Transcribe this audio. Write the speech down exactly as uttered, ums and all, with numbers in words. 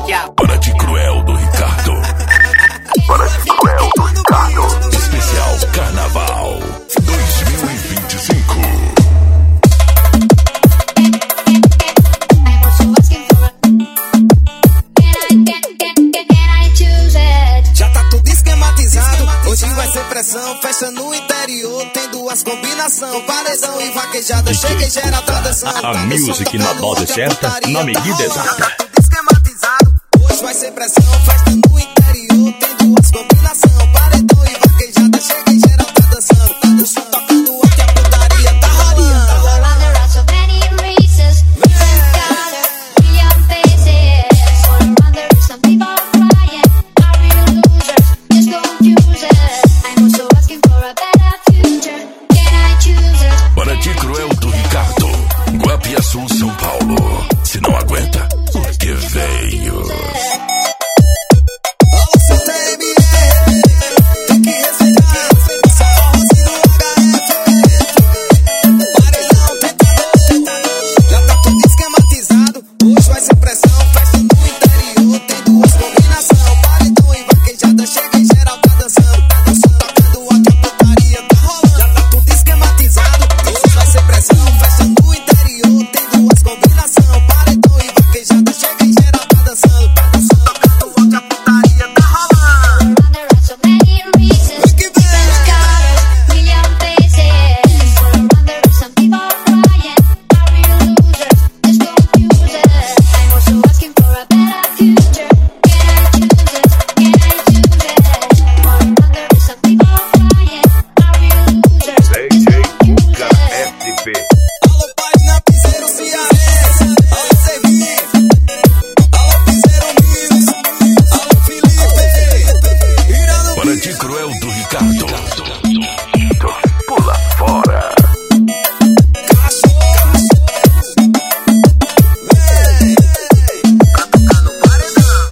diabo. Paraty Cruel do Ricardo. Paraty Cruel do Ricardo. Especial Carnaval dois mil e vinte e cinco. Já tá tudo esquematizado. Hoje vai ser pressão, festa no interior. Tem duas combinação, paredão e vaquejada. Chega e geral tá dançando. A music na dose certa, na medida exata. Já tá tudo esquematizado. Hoje vai ser pressão, festa no interior. Tem duas combinação, paredão e vaquejada. Chega e geral tá dançando. Tá dançando, tocando aqui a putaria tá rolando. Paraty Cruel do Ricardo. Guapiaçu, São Paulo. Se não aguenta, porque veio. Paraty Cruel do